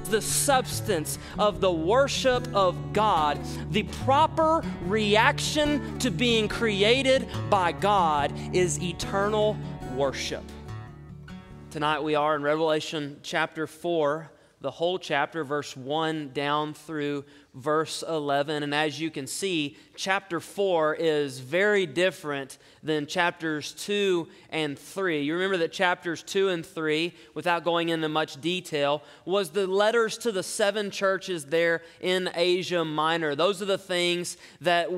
the substance of the worship of God. The proper reaction to being created by God is eternal worship. Tonight we are in Revelation chapter 4, the whole chapter, verse 1 down through verse 11. And as you can see, chapter 4 is very different than chapters 2 and 3. You remember that chapters 2 and 3, without going into much detail, was the letters to the 7 churches there in Asia Minor. Those are the things that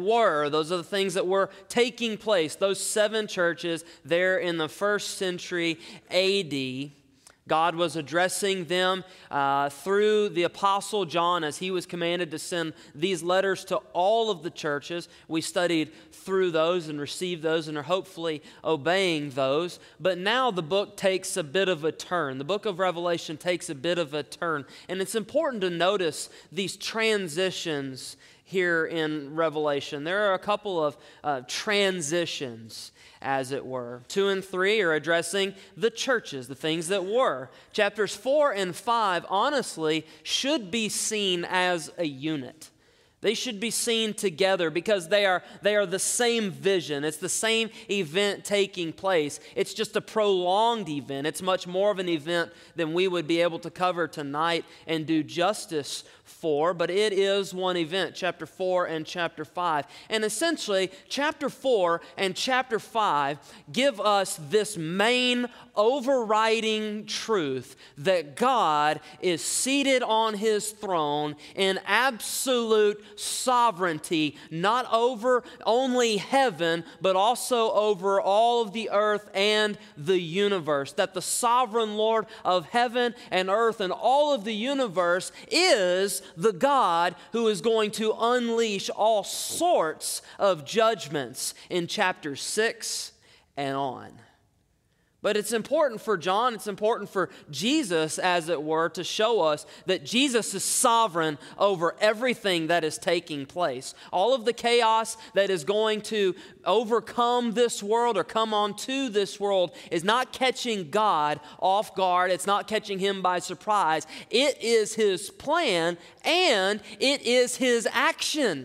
were taking place. Those 7 churches there in the 1st century AD. God was addressing them through the Apostle John as he was commanded to send these letters to all of the churches. We studied through those and received those and are hopefully obeying those. But now the book takes a bit of a turn. The book of Revelation takes a bit of a turn. And it's important to notice these transitions here in Revelation. There are a couple of transitions, as it were. 2 and 3 are addressing the churches, the things that were. Chapters 4 and 5, honestly, should be seen as a unit. They should be seen together because they are the same vision. It's the same event taking place. It's just a prolonged event. It's much more of an event than we would be able to cover tonight and do justice for, but it is one event, chapter 4 and chapter 5. And essentially, chapter 4 and chapter 5 give us this main overriding truth that God is seated on his throne in absolute sovereignty, not over only heaven, but also over all of the earth and the universe. That the sovereign Lord of heaven and earth and all of the universe is the God who is going to unleash all sorts of judgments in chapter 6 and on. But it's important for John, it's important for Jesus, as it were, to show us that Jesus is sovereign over everything that is taking place. All of the chaos that is going to overcome this world or come onto this world is not catching God off guard. It's not catching him by surprise. It is his plan and it is his action.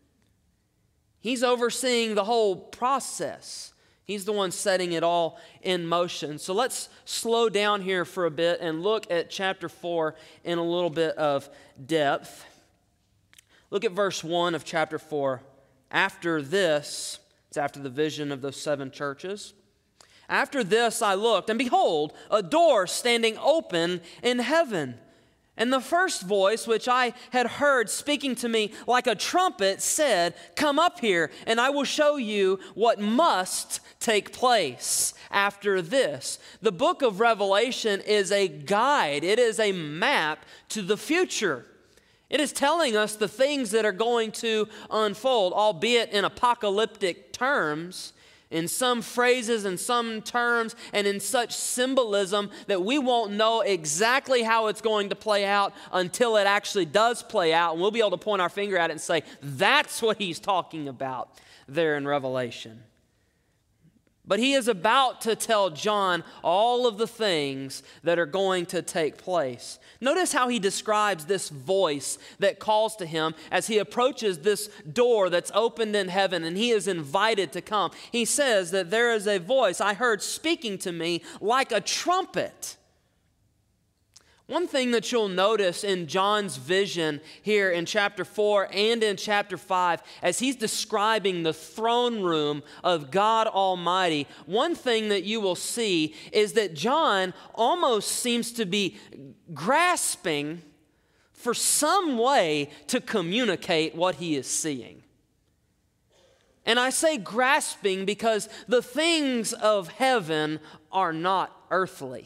He's overseeing the whole process. He's the one setting it all in motion. So let's slow down here for a bit and look at chapter 4 in a little bit of depth. Look at verse 1 of chapter 4. After this, it's after the vision of those 7 churches. After this I looked, and behold, a door standing open in heaven. And the first voice which I had heard speaking to me like a trumpet said, "Come up here, and I will show you what must take place after this." The book of Revelation is a guide. It is a map to the future. It is telling us the things that are going to unfold, albeit in apocalyptic terms, in some phrases and some terms and in such symbolism that we won't know exactly how it's going to play out until it actually does play out. And we'll be able to point our finger at it and say, that's what he's talking about there in Revelation. But he is about to tell John all of the things that are going to take place. Notice how he describes this voice that calls to him as he approaches this door that's opened in heaven and he is invited to come. He says that there is a voice I heard speaking to me like a trumpet. One thing that you'll notice in John's vision here in chapter 4 and in chapter 5, as he's describing the throne room of God Almighty, one thing that you will see is that John almost seems to be grasping for some way to communicate what he is seeing. And I say grasping because the things of heaven are not earthly.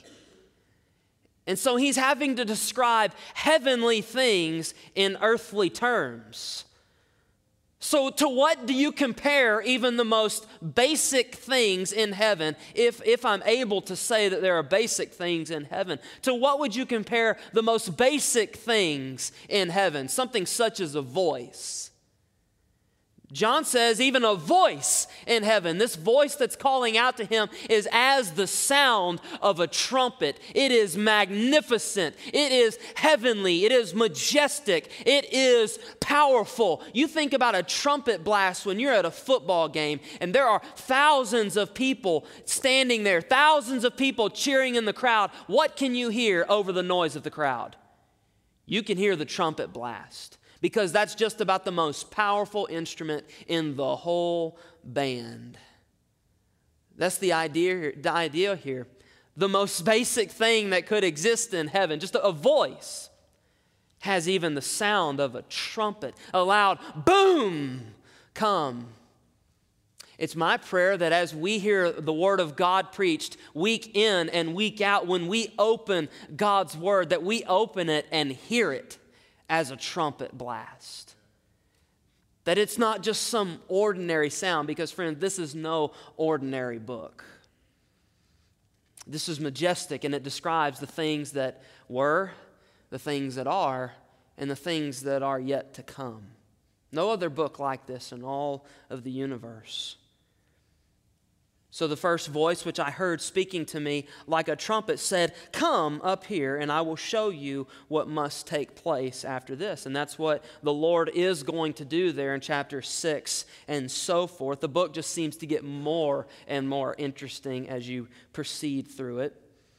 And so he's having to describe heavenly things in earthly terms. So to what do you compare even the most basic things in heaven, if I'm able to say that there are basic things in heaven? To what would you compare the most basic things in heaven? Something such as a voice. John says even a voice in heaven, this voice that's calling out to him is as the sound of a trumpet. It is magnificent. It is heavenly. It is majestic. It is powerful. You think about a trumpet blast when you're at a football game and there are thousands of people standing there, thousands of people cheering in the crowd. What can you hear over the noise of the crowd? You can hear the trumpet blast. Because that's just about the most powerful instrument in the whole band. That's the idea here. The most basic thing that could exist in heaven, just a voice, has even the sound of a trumpet, a loud boom come. It's my prayer that as we hear the Word of God preached week in and week out, when we open God's Word, that we open it and hear it as a trumpet blast. That it's not just some ordinary sound, because friend, this is no ordinary book. This is majestic, and it describes the things that were, the things that are, and the things that are yet to come. No other book like this in all of the universe. So the first voice which I heard speaking to me like a trumpet said, "Come up here and I will show you what must take place after this." And that's what the Lord is going to do there in chapter 6 and so forth. The book just seems to get more and more interesting as you proceed through it.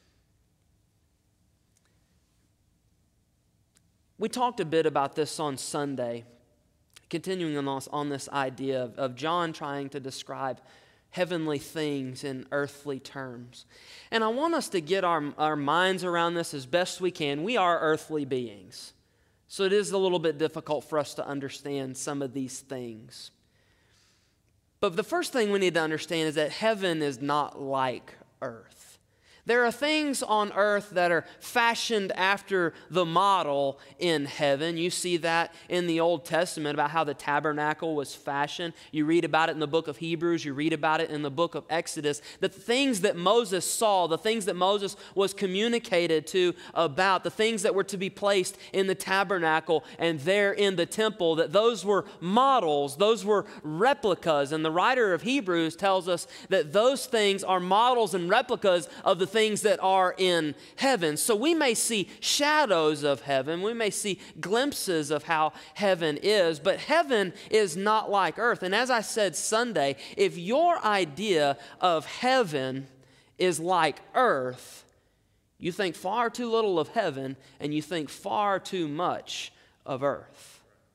We talked a bit about this on Sunday, continuing on this idea of John trying to describe heavenly things in earthly terms. And I want us to get our minds around this as best we can. We are earthly beings, so it is a little bit difficult for us to understand some of these things. But the first thing we need to understand is that heaven is not like earth. There are things on earth that are fashioned after the model in heaven. You see that in the Old Testament about how the tabernacle was fashioned. You read about it in the book of Hebrews. You read about it in the book of Exodus. The things that Moses saw, the things that Moses was communicated to about, the things that were to be placed in the tabernacle and there in the temple, that those were models, those were replicas. And the writer of Hebrews tells us that those things are models and replicas of the things that are in heaven. So we may see shadows of heaven. We may see glimpses of how heaven is, but heaven is not like earth. And as I said Sunday, if your idea of heaven is like earth, you think far too little of heaven and you think far too much of earth.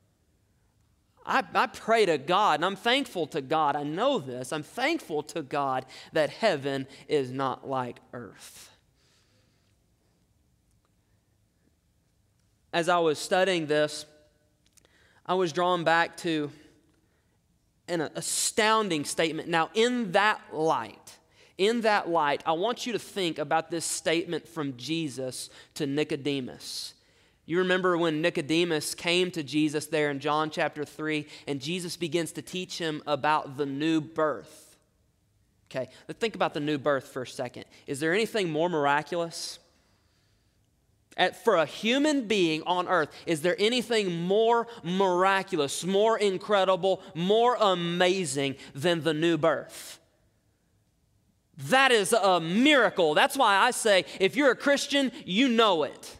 I pray to God, and I'm thankful to God, I know this, I'm thankful to God that heaven is not like earth. As I was studying this, I was drawn back to an astounding statement. Now, in that light, I want you to think about this statement from Jesus to Nicodemus. You remember when Nicodemus came to Jesus there in John chapter 3, and Jesus begins to teach him about the new birth. Okay, let's think about the new birth for a second. Is there anything more miraculous? For a human being on earth, is there anything more miraculous, more incredible, more amazing than the new birth? That is a miracle. That's why I say, if you're a Christian, you know it.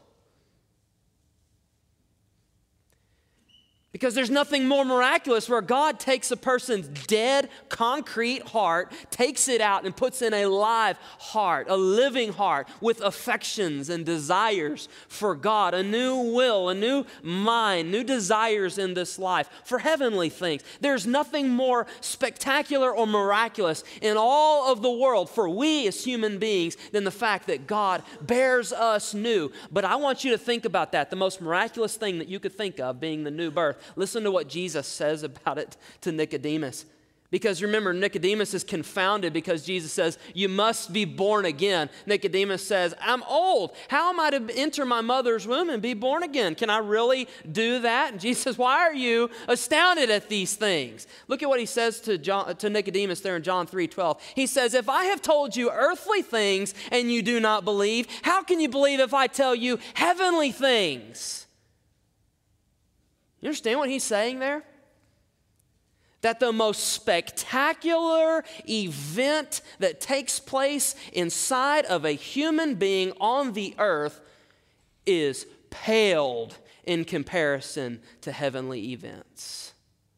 Because there's nothing more miraculous where God takes a person's dead, concrete heart, takes it out and puts in a live heart, a living heart with affections and desires for God, a new will, a new mind, new desires in this life for heavenly things. There's nothing more spectacular or miraculous in all of the world for we as human beings than the fact that God bears us new. But I want you to think about that, the most miraculous thing that you could think of being the new birth. Listen to what Jesus says about it to Nicodemus. Because remember, Nicodemus is confounded because Jesus says, "You must be born again." Nicodemus says, "I'm old. How am I to enter my mother's womb and be born again? Can I really do that?" And Jesus says, "Why are you astounded at these things?" Look at what he says to Nicodemus there in John 3:12. He says, "If I have told you earthly things and you do not believe, how can you believe if I tell you heavenly things?" You understand what he's saying there? that the most spectacular event that takes place inside of a human being on the earth is paled in comparison to heavenly events.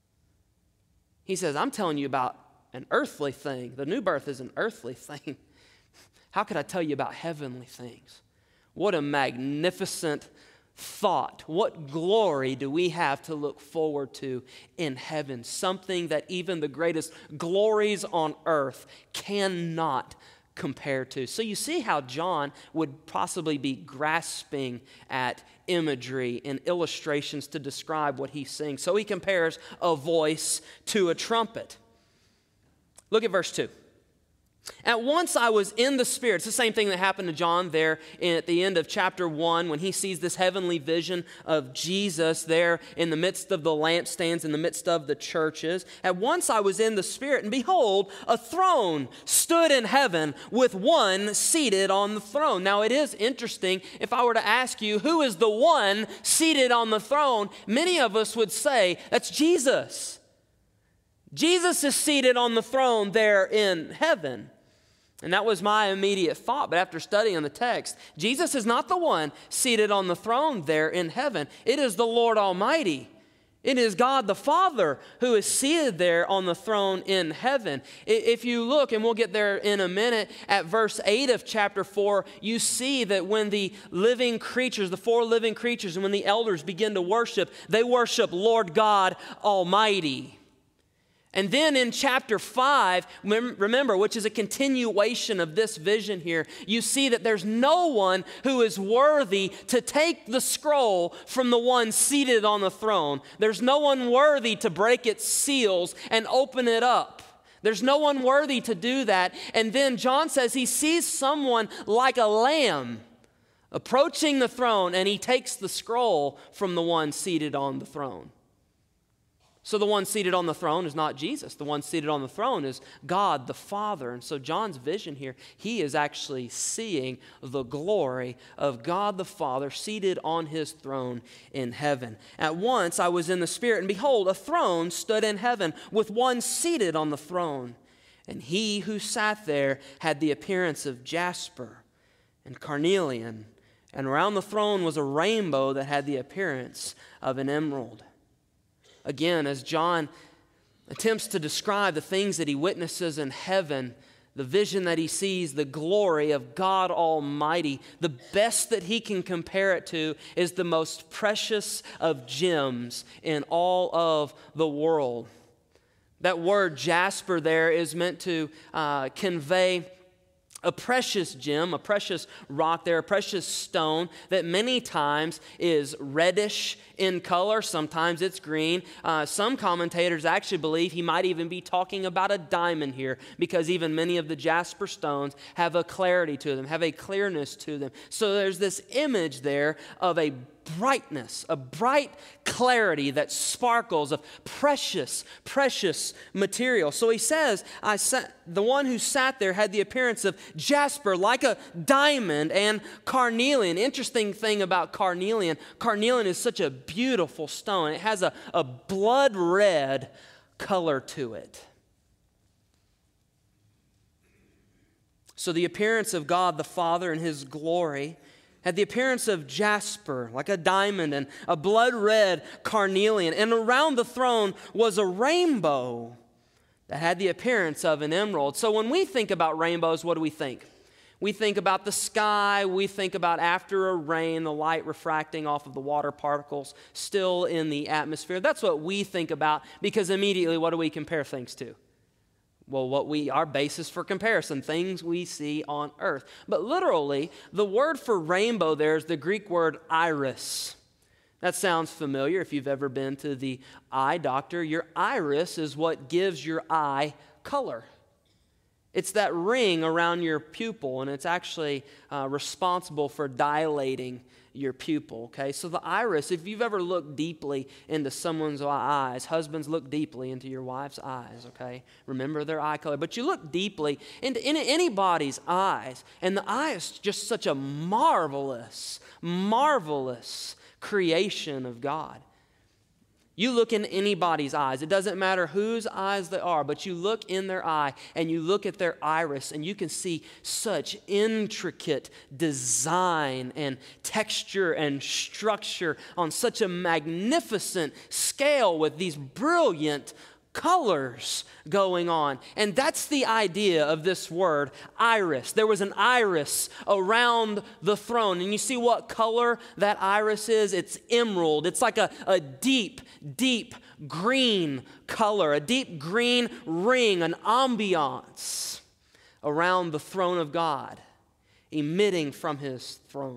He says, I'm telling you about an earthly thing. The new birth is an earthly thing. How could I tell you about heavenly things? What a magnificent thought. What glory do we have to look forward to in heaven? Something that even the greatest glories on earth cannot compare to. So you see how John would possibly be grasping at imagery and illustrations to describe what he's seeing. So he compares a voice to a trumpet. Look at verse 2. At once I was in the Spirit. It's the same thing that happened to John there at the end of chapter 1 when he sees this heavenly vision of Jesus there in the midst of the lampstands, in the midst of the churches. At once I was in the Spirit, and behold, a throne stood in heaven with one seated on the throne. Now it is interesting, if I were to ask you, who is the one seated on the throne? Many of us would say, that's Jesus. Jesus is seated on the throne there in heaven. And that was my immediate thought. But after studying the text, Jesus is not the one seated on the throne there in heaven. It is the Lord Almighty. It is God the Father who is seated there on the throne in heaven. If you look, and we'll get there in a minute, at verse 8 of chapter 4, you see that when the living creatures, the four living creatures, and when the elders begin to worship, they worship Lord God Almighty. And then in chapter 5, remember, which is a continuation of this vision here, you see that there's no one who is worthy to take the scroll from the one seated on the throne. There's no one worthy to break its seals and open it up. There's no one worthy to do that. And then John says he sees someone like a lamb approaching the throne, and he takes the scroll from the one seated on the throne. So the one seated on the throne is not Jesus. The one seated on the throne is God the Father. And so John's vision here, he is actually seeing the glory of God the Father seated on his throne in heaven. At once I was in the Spirit, and behold, a throne stood in heaven with one seated on the throne. And he who sat there had the appearance of jasper and carnelian. And around the throne was a rainbow that had the appearance of an emerald. Again, as John attempts to describe the things that he witnesses in heaven, the vision that he sees, the glory of God Almighty, the best that he can compare it to is the most precious of gems in all of the world. That word jasper there is meant to convey a precious gem, a precious rock there, a precious stone that many times is reddish in color. Sometimes it's green. Some commentators actually believe he might even be talking about a diamond here, because even many of the jasper stones have a clarity to them, have a clearness to them. So there's this image there of a brightness, a bright clarity that sparkles, of precious, precious material. So he says, the one who sat there had the appearance of jasper, like a diamond, and carnelian. Interesting thing about carnelian is such a beautiful stone. It has a blood red color to it. So the appearance of God the Father in his glory had the appearance of jasper, like a diamond, and a blood red carnelian. And around the throne was a rainbow that had the appearance of an emerald. So when we think about rainbows, what do we think? We think about the sky. We think about after a rain, the light refracting off of the water particles still in the atmosphere. That's what we think about, because immediately what do we compare things to? Well, our basis for comparison, things we see on earth. But literally, the word for rainbow there is the Greek word iris. That sounds familiar if you've ever been to the eye doctor. Your iris is what gives your eye color. It's that ring around your pupil, and it's actually responsible for dilating your pupil, okay? So the iris, if you've ever looked deeply into someone's eyes, husbands, look deeply into your wife's eyes, okay? Remember their eye color. But you look deeply into anybody's eyes, and the eye is just such a marvelous, marvelous creation of God. You look in anybody's eyes. It doesn't matter whose eyes they are, but you look in their eye and you look at their iris and you can see such intricate design and texture and structure on such a magnificent scale with these brilliant colors going on. And that's the idea of this word, iris. There was an iris around the throne. And you see what color that iris is? It's emerald. It's like a deep, deep green color, a deep green ring, an ambiance around the throne of God, emitting from his throne.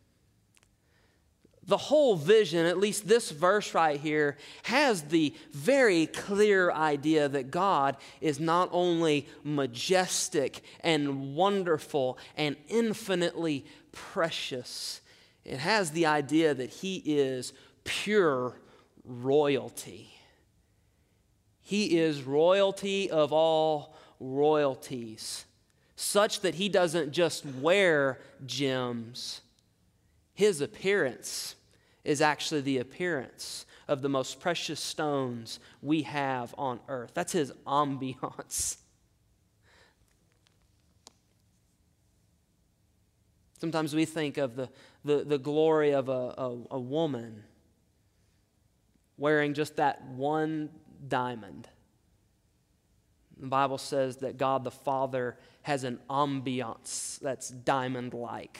The whole vision, at least this verse right here, has the very clear idea that God is not only majestic and wonderful and infinitely precious, it has the idea that he is pure royalty. He is royalty of all royalties, such that he doesn't just wear gems. His appearance is actually the appearance of the most precious stones we have on earth. That's his ambiance. Sometimes we think of the glory of a woman wearing just that one diamond. The Bible says that God the Father has an ambiance that's diamond-like.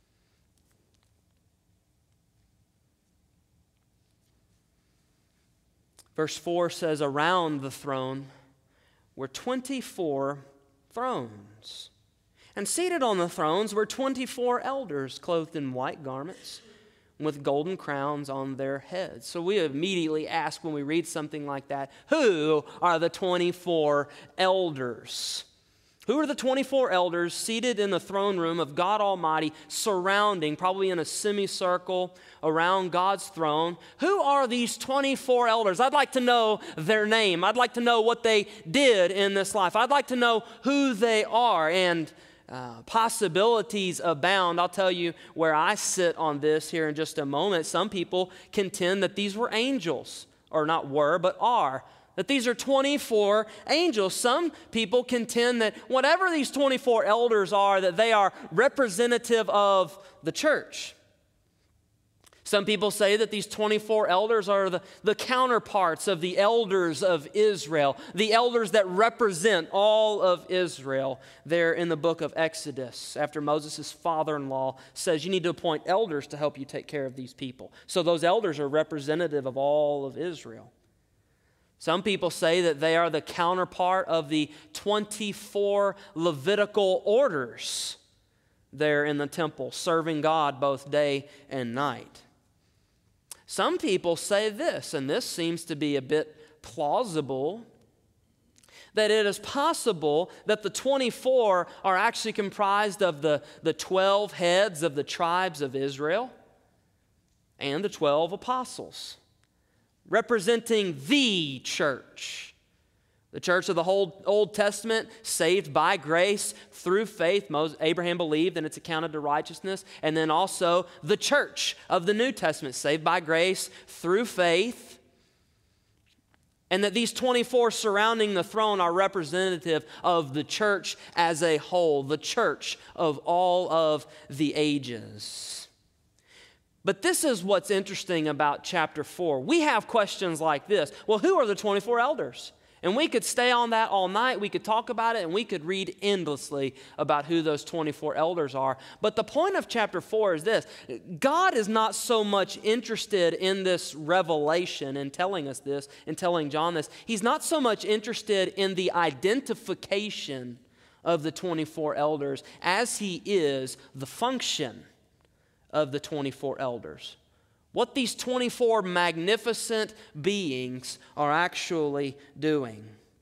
Verse 4 says, around the throne were 24 thrones. And seated on the thrones were 24 elders clothed in white garments with golden crowns on their heads. So we immediately ask when we read something like that, who are the 24 elders? Who are the 24 elders seated in the throne room of God Almighty, surrounding, probably in a semicircle around God's throne? Who are these 24 elders? I'd like to know their name. I'd like to know what they did in this life. I'd like to know who they are. And possibilities abound. I'll tell you where I sit on this here in just a moment. Some people contend that these were angels, or not were, but are. That these are 24 angels. Some people contend that whatever these 24 elders are, that they are representative of the church. Some people say that these 24 elders are the counterparts of the elders of Israel, the elders that represent all of Israel there in the book of Exodus, after Moses' father-in-law says you need to appoint elders to help you take care of these people. So those elders are representative of all of Israel. Some people say that they are the counterpart of the 24 Levitical orders there in the temple, serving God both day and night. Some people say this, and this seems to be a bit plausible, that it is possible that the 24 are actually comprised of the 12 heads of the tribes of Israel and the 12 apostles, representing the church. The church of the whole Old Testament, saved by grace through faith. Abraham believed and it's accounted to righteousness. And then also the church of the New Testament, saved by grace through faith. And that these 24 surrounding the throne are representative of the church as a whole, the church of all of the ages. But this is what's interesting about chapter 4. We have questions like this. Well, who are the 24 elders? And we could stay on that all night. We could talk about it, and we could read endlessly about who those 24 elders are. But the point of chapter 4 is this. God is not so much interested in this revelation and telling us this and telling John this. He's not so much interested in the identification of the 24 elders as he is the function of the 24 elders. What these 24 magnificent beings are actually doing.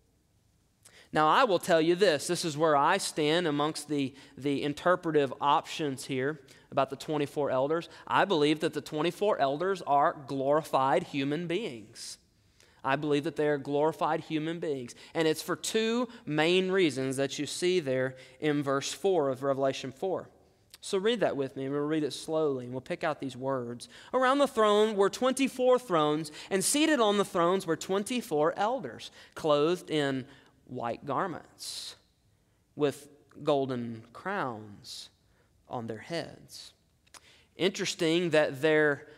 Now, I will tell you this. This is where I stand amongst the interpretive options here about the 24 elders. I believe that the 24 elders are glorified human beings. I believe that they are glorified human beings. And it's for two main reasons that you see there in verse 4 of Revelation 4. So read that with me, and we'll read it slowly, and we'll pick out these words. Around the throne were 24 thrones, and seated on the thrones were 24 elders, clothed in white garments, with golden crowns on their heads. Interesting that their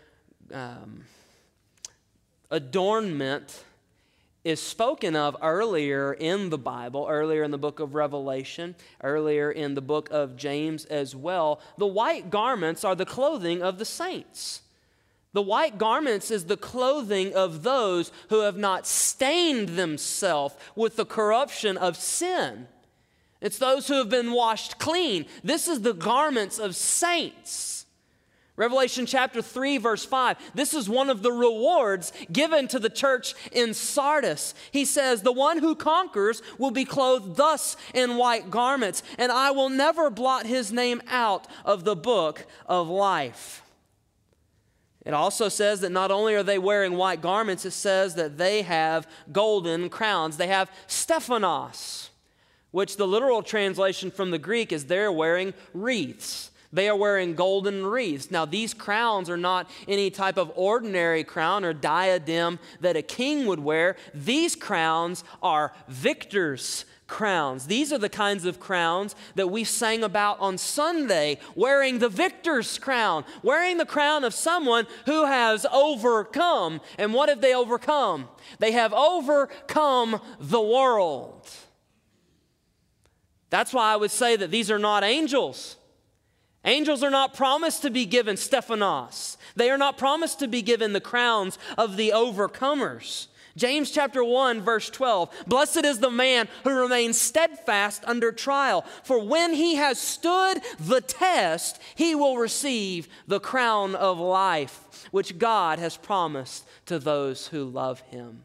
adornment is spoken of earlier in the Bible, earlier in the book of Revelation, earlier in the book of James as well. The white garments are the clothing of the saints. The white garments is the clothing of those who have not stained themselves with the corruption of sin. It's those who have been washed clean. This is the garments of saints. Revelation chapter 3, verse 5, this is one of the rewards given to the church in Sardis. He says, the one who conquers will be clothed thus in white garments, and I will never blot his name out of the book of life. It also says that not only are they wearing white garments, it says that they have golden crowns. They have Stephanos, which the literal translation from the Greek is they're wearing wreaths. They are wearing golden wreaths. Now, these crowns are not any type of ordinary crown or diadem that a king would wear. These crowns are victor's crowns. These are the kinds of crowns that we sang about on Sunday, wearing the victor's crown, wearing the crown of someone who has overcome. And what have they overcome? They have overcome the world. That's why I would say that these are not angels. Angels are not promised to be given Stephanos. They are not promised to be given the crowns of the overcomers. James chapter 1, verse 12, blessed is the man who remains steadfast under trial, for when he has stood the test, he will receive the crown of life, which God has promised to those who love him.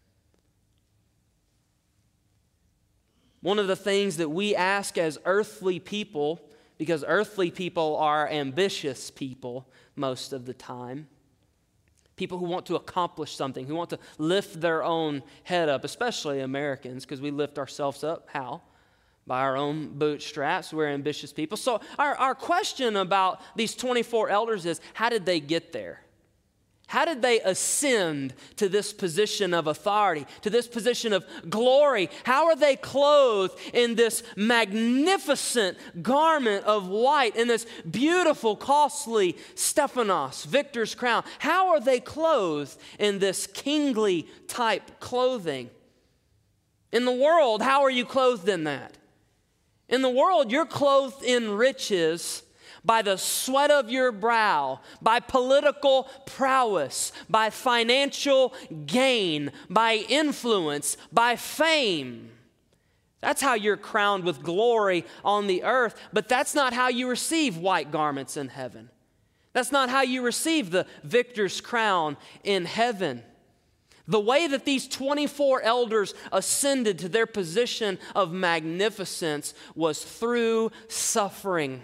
One of the things that we ask as earthly people, because earthly people are ambitious people most of the time. People who want to accomplish something, who want to lift their own head up, especially Americans, because we lift ourselves up. How? By our own bootstraps. We're ambitious people. So our question about these 24 elders is, how did they get there? How did they ascend to this position of authority, to this position of glory? How are they clothed in this magnificent garment of white, in this beautiful, costly Stephanos, victor's crown? How are they clothed in this kingly type clothing? In the world, how are you clothed in that? In the world, you're clothed in riches by the sweat of your brow, by political prowess, by financial gain, by influence, by fame. That's how you're crowned with glory on the earth, but that's not how you receive white garments in heaven. That's not how you receive the victor's crown in heaven. The way that these 24 elders ascended to their position of magnificence was through suffering.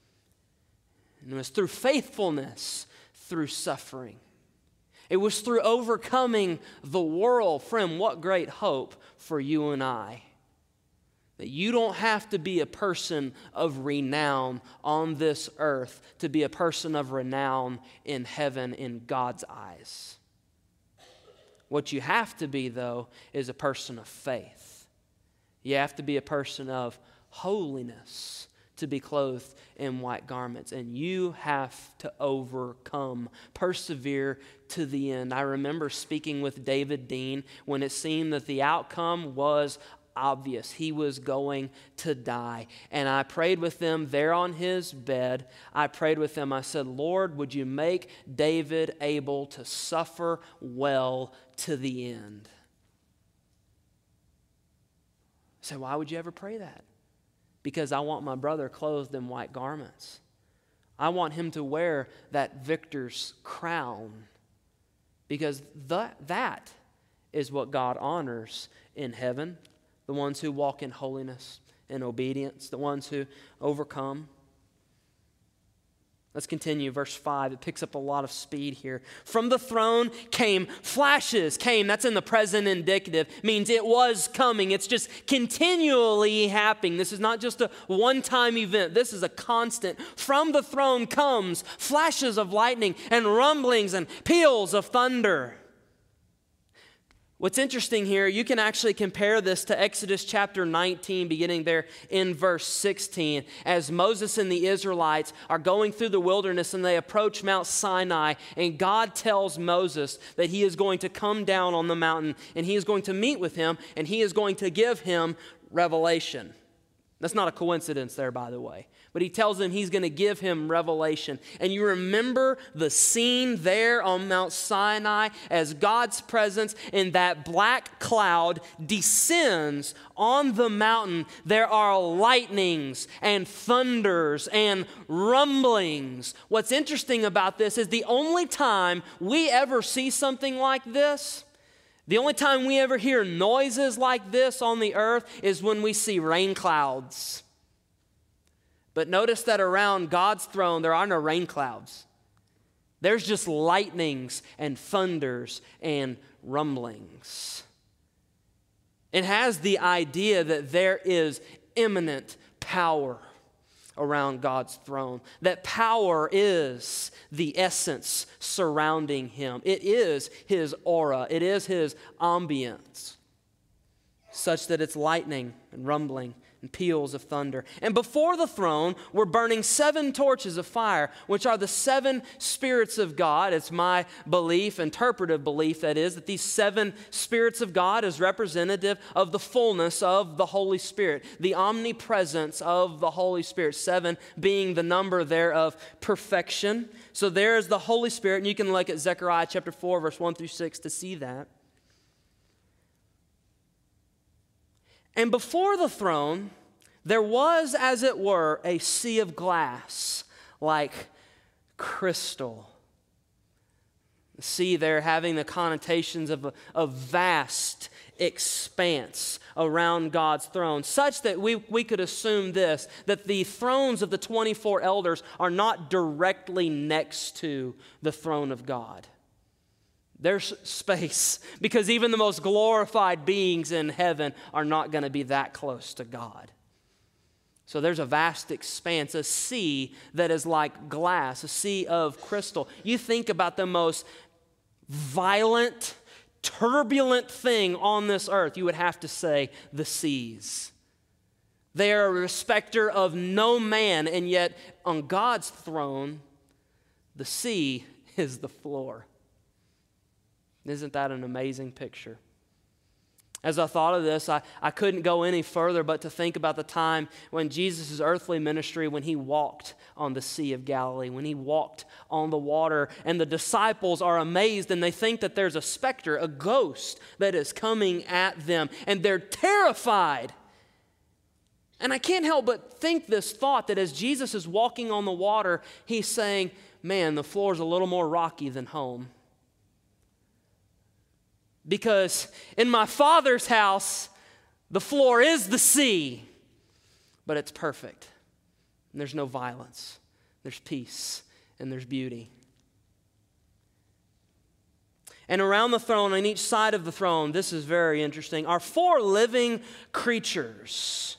And it was through faithfulness, through suffering. It was through overcoming the world. Friend, what great hope for you and I. That you don't have to be a person of renown on this earth to be a person of renown in heaven in God's eyes. What you have to be, though, is a person of faith. You have to be a person of holiness to be clothed in white garments. And you have to overcome, persevere to the end. I remember speaking with David Dean when it seemed that the outcome was obvious. He was going to die. And I prayed with them there on his bed. I prayed with them. I said, Lord, would you make David able to suffer well to the end? I said, why would you ever pray that? Because I want my brother clothed in white garments. I want him to wear that victor's crown. Because that is what God honors in heaven. The ones who walk in holiness and obedience, the ones who overcome. Let's continue, verse 5. It picks up a lot of speed here. From the throne came flashes. Came, that's in the present indicative, means it was coming. It's just continually happening. This is not just a one-time event. This is a constant. From the throne comes flashes of lightning and rumblings and peals of thunder. What's interesting here, you can actually compare this to Exodus chapter 19, beginning there in verse 16, as Moses and the Israelites are going through the wilderness and they approach Mount Sinai, and God tells Moses that he is going to come down on the mountain and he is going to meet with him and he is going to give him revelation. That's not a coincidence there, by the way. But he tells him he's going to give him revelation. And you remember the scene there on Mount Sinai as God's presence in that black cloud descends on the mountain. There are lightnings and thunders and rumblings. What's interesting about this is the only time we ever see something like this, the only time we ever hear noises like this on the earth is when we see rain clouds. But notice that around God's throne, there are no rain clouds. There's just lightnings and thunders and rumblings. It has the idea that there is imminent power around God's throne. That power is the essence surrounding him. It is his aura. It is his ambience, such that it's lightning and rumbling and peals of thunder. And before the throne were burning 7 torches of fire, which are the 7 spirits of God. It's my belief, interpretive belief that is, that these 7 spirits of God is representative of the fullness of the Holy Spirit, the omnipresence of the Holy Spirit, 7 being the number there of perfection. So there is the Holy Spirit, and you can look at Zechariah chapter 4, verse 1 through 6 to see that. And before the throne, there was, as it were, a sea of glass, like crystal. The sea there having the connotations of a vast expanse around God's throne, such that we could assume this, that the thrones of the 24 elders are not directly next to the throne of God. There's space, because even the most glorified beings in heaven are not going to be that close to God. So there's a vast expanse, a sea that is like glass, a sea of crystal. You think about the most violent, turbulent thing on this earth, you would have to say the seas. They are a respecter of no man, and yet on God's throne, the sea is the floor. Isn't that an amazing picture? As I thought of this, I couldn't go any further but to think about the time when Jesus' earthly ministry, when he walked on the Sea of Galilee, when he walked on the water, and the disciples are amazed and they think that there's a specter, a ghost that is coming at them, and they're terrified. And I can't help but think this thought that as Jesus is walking on the water, he's saying, man, the floor's a little more rocky than home. Because in my Father's house, the floor is the sea, but it's perfect. And there's no violence. There's peace and there's beauty. And around the throne, on each side of the throne, this is very interesting, are 4 living creatures.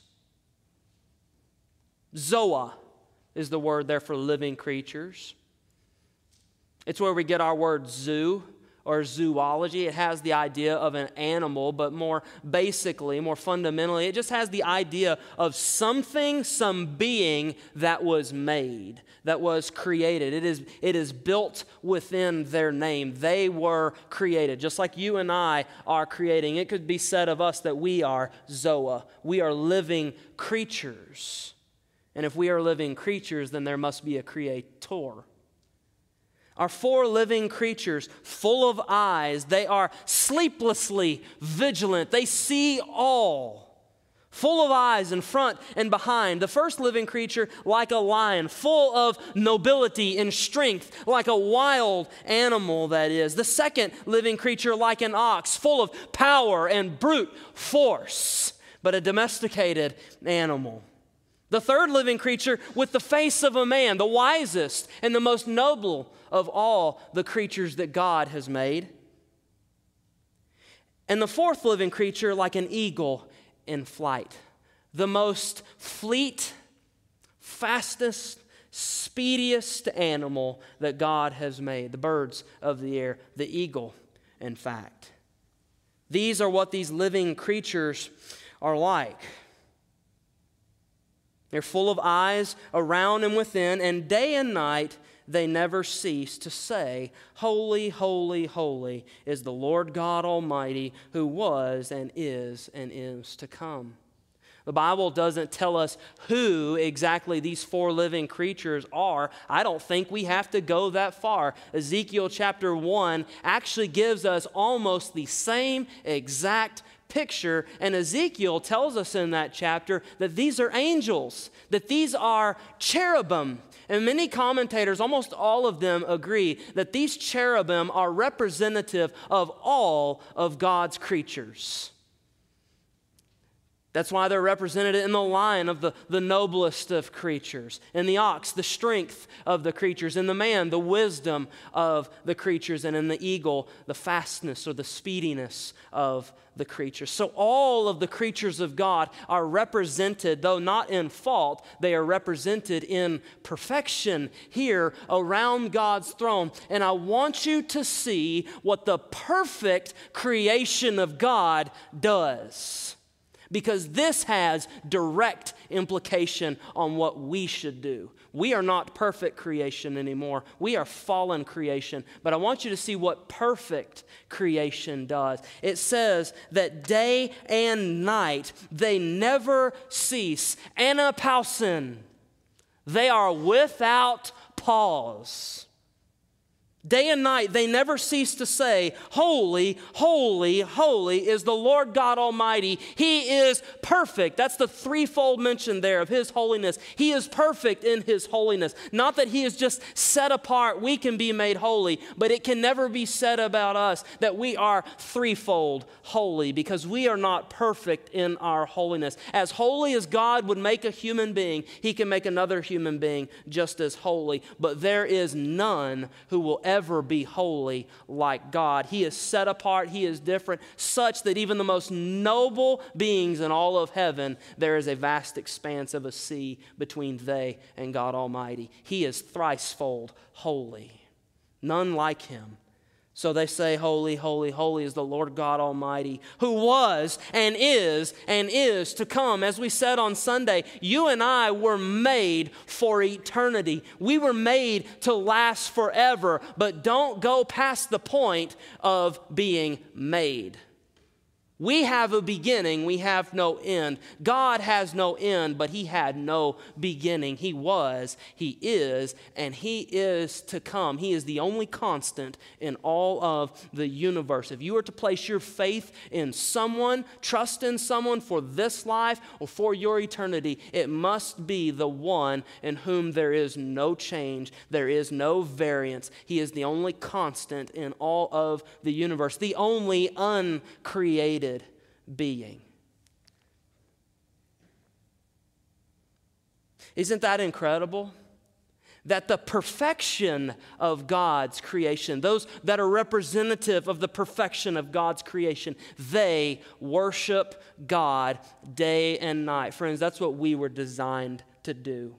Zoa is the word there for living creatures. It's where we get our word zoo, or zoology. It has the idea of an animal, but more basically, more fundamentally, it just has the idea of something, some being that was made, that was created. It is built within their name. They were created, just like you and I are creating. It could be said of us that we are Zoa. We are living creatures. And if we are living creatures, then there must be a creator. Are 4 living creatures full of eyes. They are sleeplessly vigilant. They see all. Full of eyes in front and behind. The first living creature like a lion, full of nobility and strength, like a wild animal that is. The second living creature like an ox, full of power and brute force, but a domesticated animal. The third living creature with the face of a man, the wisest and the most noble of all the creatures that God has made. And the fourth living creature like an eagle in flight, the most fleet, fastest, speediest animal that God has made, the birds of the air, the eagle, in fact. These are what these living creatures are like. They're full of eyes around and within, and day and night they never cease to say, "Holy, holy, holy is the Lord God Almighty, who was and is to come." The Bible doesn't tell us who exactly these four living creatures are. I don't think we have to go that far. Ezekiel chapter 1 actually gives us almost the same exact picture, and Ezekiel tells us in that chapter that these are angels, that these are cherubim. And many commentators, almost all of them, agree that these cherubim are representative of all of God's creatures. That's why they're represented in the lion of the noblest of creatures, in the ox, the strength of the creatures, in the man, the wisdom of the creatures, and in the eagle, the fastness or the speediness of the creatures. So all of the creatures of God are represented, though not in fault, they are represented in perfection here around God's throne. And I want you to see what the perfect creation of God does, because this has direct implication on what we should do. We are not perfect creation anymore. We are fallen creation. But I want you to see what perfect creation does. It says that day and night, they never cease. Anapausin. They are without pause. Day and night, they never cease to say, "Holy, holy, holy is the Lord God Almighty. He is perfect." That's the threefold mention there of His holiness. He is perfect in His holiness. Not that He is just set apart. We can be made holy, but it can never be said about us that we are threefold holy, because we are not perfect in our holiness. As holy as God would make a human being, He can make another human being just as holy. But there is none who will ever be holy like God. He is set apart. He is different, such that even the most noble beings in all of heaven, there is a vast expanse of a sea between they and God Almighty. He is thricefold holy. None like Him. So they say, "Holy, holy, holy is the Lord God Almighty, who was and is to come." As we said on Sunday, you and I were made for eternity. We were made to last forever, but don't go past the point of being made. We have a beginning, we have no end. God has no end, but He had no beginning. He was, He is, and He is to come. He is the only constant in all of the universe. If you were to place your faith in someone, trust in someone for this life or for your eternity, it must be the one in whom there is no change, there is no variance. He is the only constant in all of the universe, the only uncreated being. Isn't that incredible? That the perfection of God's creation, those that are representative of the perfection of God's creation, they worship God day and night. Friends, that's what we were designed to do.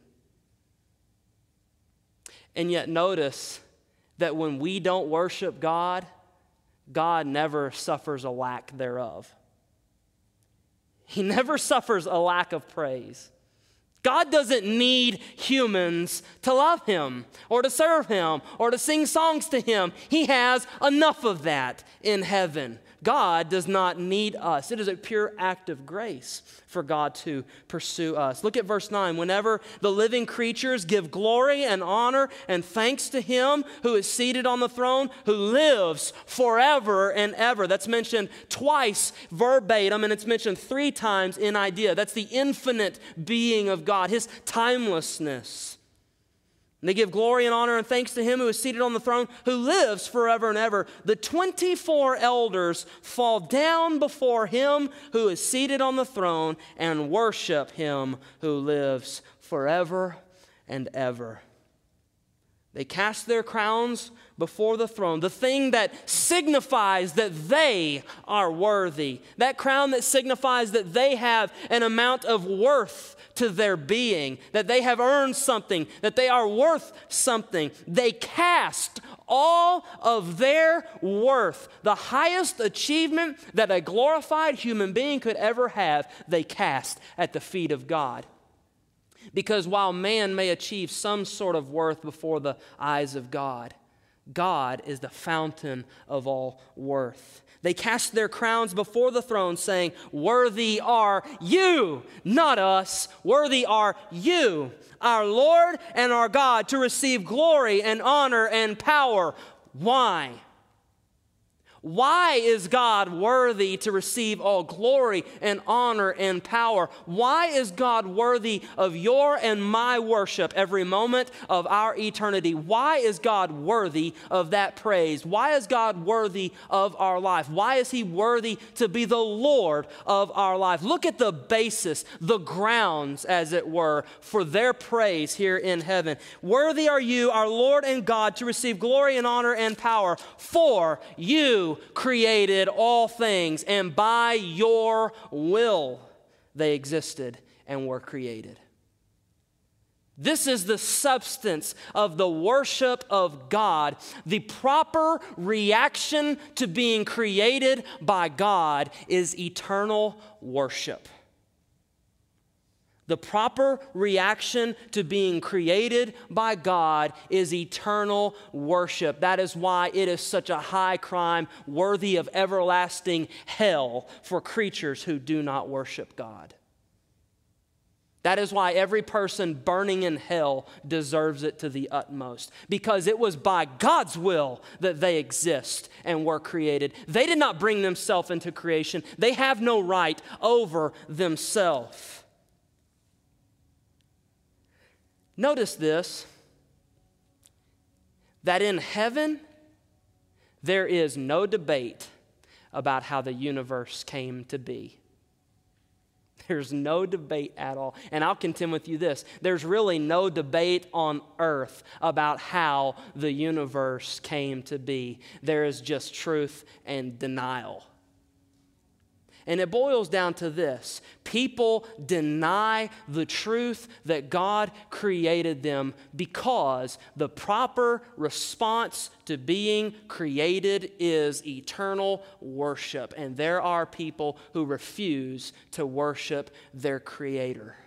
And yet notice that when we don't worship God, God never suffers a lack thereof. He never suffers a lack of praise. God doesn't need humans to love Him or to serve Him or to sing songs to Him. He has enough of that in heaven. God does not need us. It is a pure act of grace for God to pursue us. Look at verse 9. Whenever the living creatures give glory and honor and thanks to Him who is seated on the throne, who lives forever and ever. That's mentioned twice verbatim, and it's mentioned 3 times in idea. That's the infinite being of God, His timelessness. And they give glory and honor and thanks to him who is seated on the throne, who lives forever and ever. The 24 elders fall down before him who is seated on the throne and worship him who lives forever and ever. They cast their crowns before the throne, the thing that signifies that they are worthy, that crown that signifies that they have an amount of worth to their being, that they have earned something, that they are worth something. They cast all of their worth, the highest achievement that a glorified human being could ever have, they cast at the feet of God. Because while man may achieve some sort of worth before the eyes of God, God is the fountain of all worth. They cast their crowns before the throne, saying, "Worthy are you, not us. Worthy are you, our Lord and our God, to receive glory and honor and power." Why? Why is God worthy to receive all glory and honor and power? Why is God worthy of your and my worship every moment of our eternity? Why is God worthy of that praise? Why is God worthy of our life? Why is he worthy to be the Lord of our life? Look at the basis, the grounds, as it were, for their praise here in heaven. Worthy are you, our Lord and God, to receive glory and honor and power, for you created all things, and by your will they existed and were created. This is the substance of the worship of God, the proper reaction to being created by God is eternal worship. The proper reaction to being created by God is eternal worship. That is why it is such a high crime, worthy of everlasting hell for creatures who do not worship God. That is why every person burning in hell deserves it to the utmost, because it was by God's will that they exist and were created. They did not bring themselves into creation. They have no right over themselves. Notice this, that in heaven, there is no debate about how the universe came to be. There's no debate at all. And I'll contend with you this, there's really no debate on earth about how the universe came to be. There is just truth and denial. And it boils down to this. People deny the truth that God created them because the proper response to being created is eternal worship. And there are people who refuse to worship their Creator.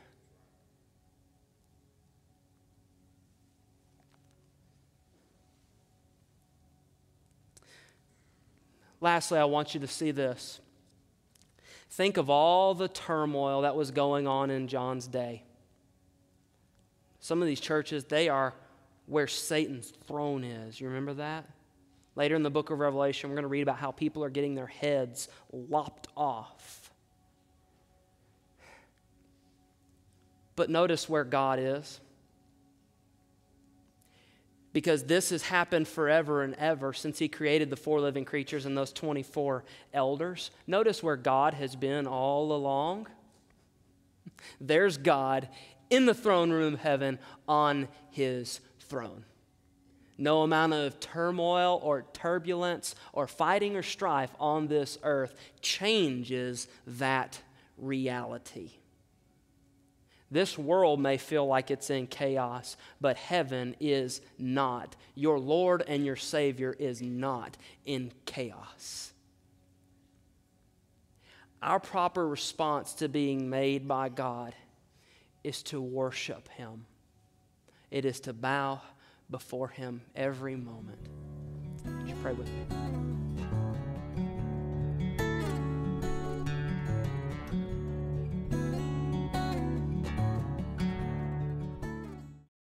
Lastly, I want you to see this. Think of all the turmoil that was going on in John's day. Some of these churches, they are where Satan's throne is. You remember that? Later in the book of Revelation, we're going to read about how people are getting their heads lopped off. But notice where God is. Because this has happened forever and ever since he created the 4 living creatures and those 24 elders. Notice where God has been all along. There's God in the throne room of heaven on his throne. No amount of turmoil or turbulence or fighting or strife on this earth changes that reality. This world may feel like it's in chaos, but heaven is not. Your Lord and your Savior is not in chaos. Our proper response to being made by God is to worship him. It is to bow before him every moment. Would you pray with me?